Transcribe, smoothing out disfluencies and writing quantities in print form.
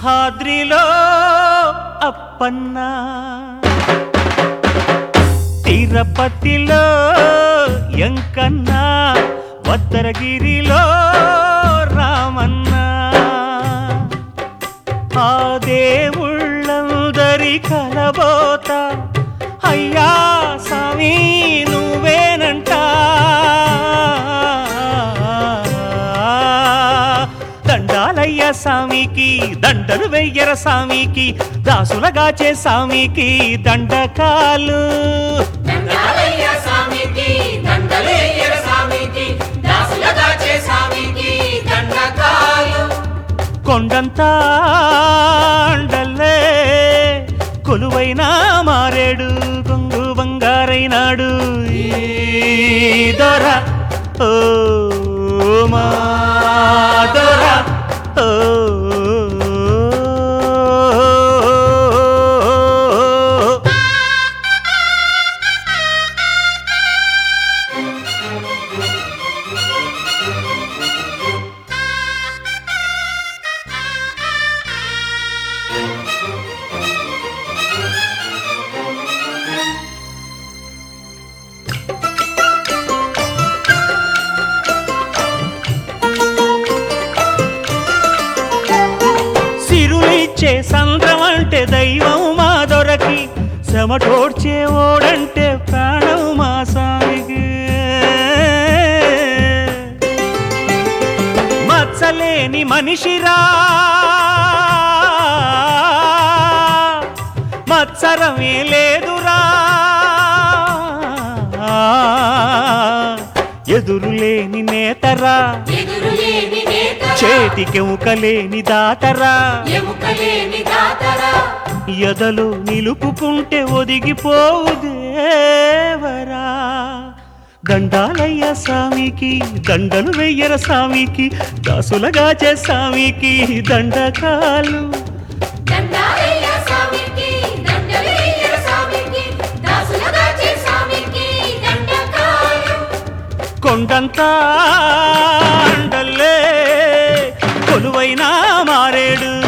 సింహాద్రిలో అప్పన్న, తిరుపతిలో ఎంకన్న, భద్రగిరిలో రామన్న. ఆ దేవుళ్ళందరి కలబోత అయ్యా స్వామి నువ్వేనంట. దండాలయ్య స్వామికి దండలు వెయ్యర స్వామికి, దాసులగాచే స్వామికి దండకాలు. దండాలయ్య స్వామికి దండలు వెయ్యర స్వామికి, దాసులగాచే స్వామికి దండకాలు. కొండంతా అండల్లే కొలువైన మారేడు కొంగు బంగారైనాడు ఈ దొర. ఓ మా దొర, ఓ సిరులిచ్చే సంద్రం అంటే దైవం మా దొరకి, చెమటోడ్చే ఓడంటే ప్రాణం మా స్వామికి. మచ్చలేని మనిషిరా మత్సరమే లేదురా, ఎదురులేని నేతరా ఎదురులేని నేతరా, చేతికెముకలేని దాతరా, ఎముకలేని దాతరా. ఎదలు నిలుపుకుంటే ఒదిగిపోవు దేవరా. దండాలయ్య స్వామికి దండలు వెయ్యర స్వామికి, దాసులగాచే స్వామికి దండకాలు. దండాలయ్య స్వామికి దండలు వెయ్యర స్వామికి, దాసులగాచే స్వామికి దండకాలు. కొండంతా అండల్లే కొలువైన మారేడు